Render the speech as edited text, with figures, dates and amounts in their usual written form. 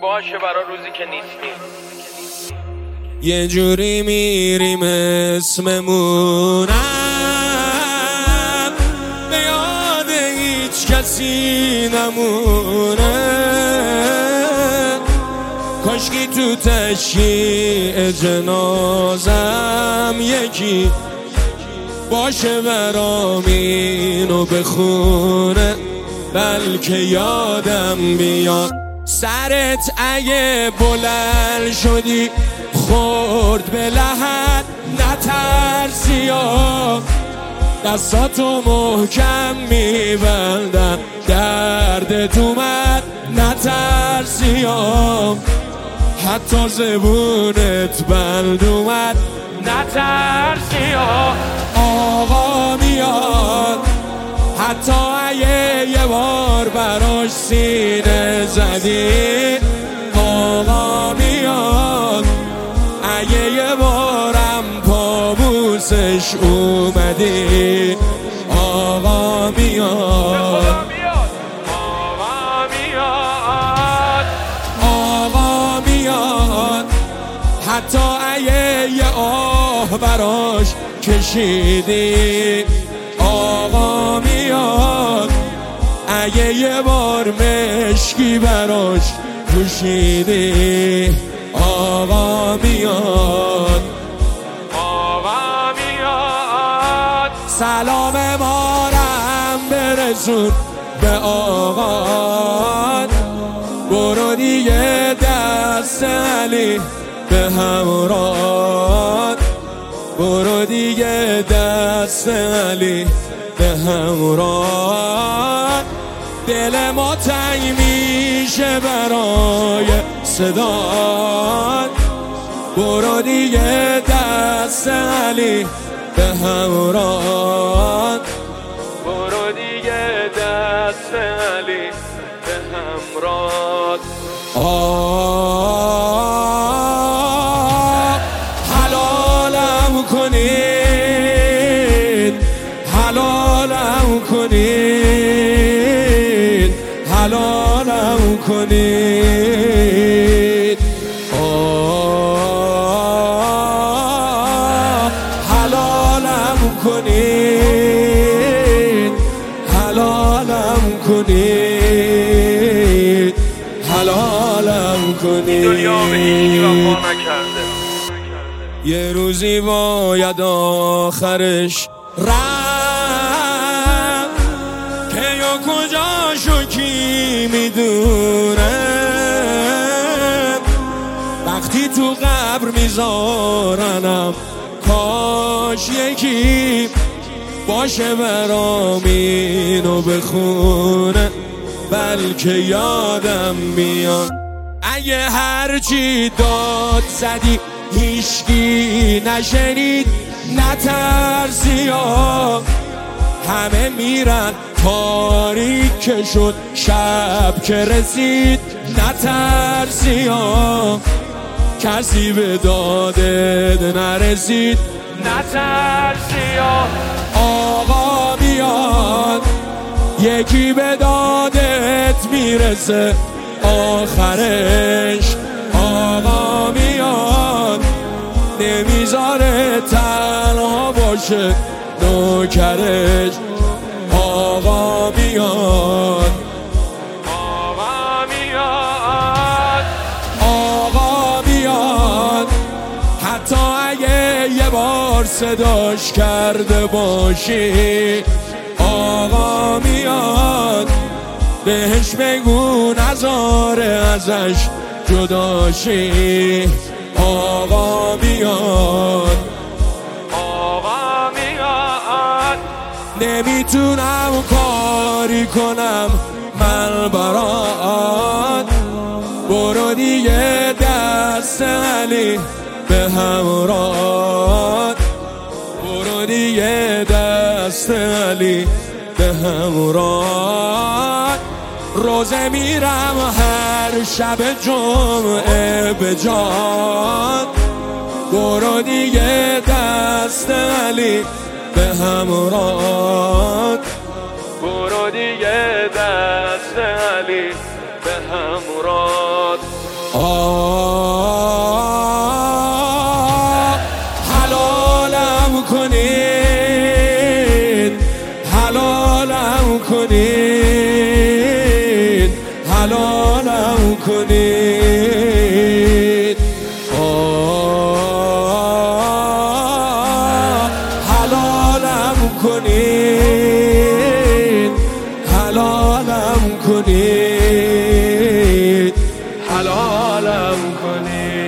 باشه برا روزی که نیستی. یه جوری میریم اسممونم به یاد هیچ کسی نمونه. کاشکی تو تشییع جنازم یکی باشه برام اینو بخونه، بلکه یادم بیاد سرت اگه بلند شدی خورد به لحد نترسی یا دستاتو محکم میبندم دردت اومد نترسی یا حتی زبونت بند اومد نترسی یا آقا میاد حتی اگه یه بار براش سینه زدی. آقا میاد اگه یه بارم پابوسش اومدی. آقا میاد آقا میاد آقا میاد حتی اگه یه آه براش کشیدی. آقا میاد اگه یه بار مشکی براش پوشیدی. آقا میاد آقا میاد سلام مارم برسون به آقا. برو دیگه دست علی به همراه. برو دیگه دست علی به همراه. دل ما تنگ میشه برای صدات. برو دیگه دست علی به همراه. برو دیگه دست علی به همراه. حلالم کنید حلالم کنید حلالم کنید. حلالم کنید حلالم کنید حلالم کنید. دنیا به هیچی وفا نکرده. یه روزی باید آخرش رفت که یا کجاشو کی میدونه. وقتی تو قبر میذارنم کاش یکی باشه برام اینو بخونه، بلکه یادم میاد اگه هرچی داد زدی هیچکی نشنید نترسی یا همه میرن تاریک که شد شب که رسید نترسی یا کسی به دادت نرسید نترسی یا آقا میاد یکی به دادت میرسه آخرش. آقا میاد نمیذاره تنها باشه نوکرش. آقا میاد آقا میاد آقا میاد حتی اگه یه بار صداش کرده باشی. آقا میاد بهش بگو نذاره ازش جداشی. آقا میاد آقا میاد نمیتونم کاری کنم من برات. برو دیگه دست علی به همراه. برو دیگه دست علی به همراه. روزه میرم هر شب جمعه به جان. برو دیگه دست علی به همراه. برو دیگه دست علی به همراه. حلالم کنید، حلالم کنید، حلالم کنید. حلالم کنید، حلالم کنید، حلالم کنید.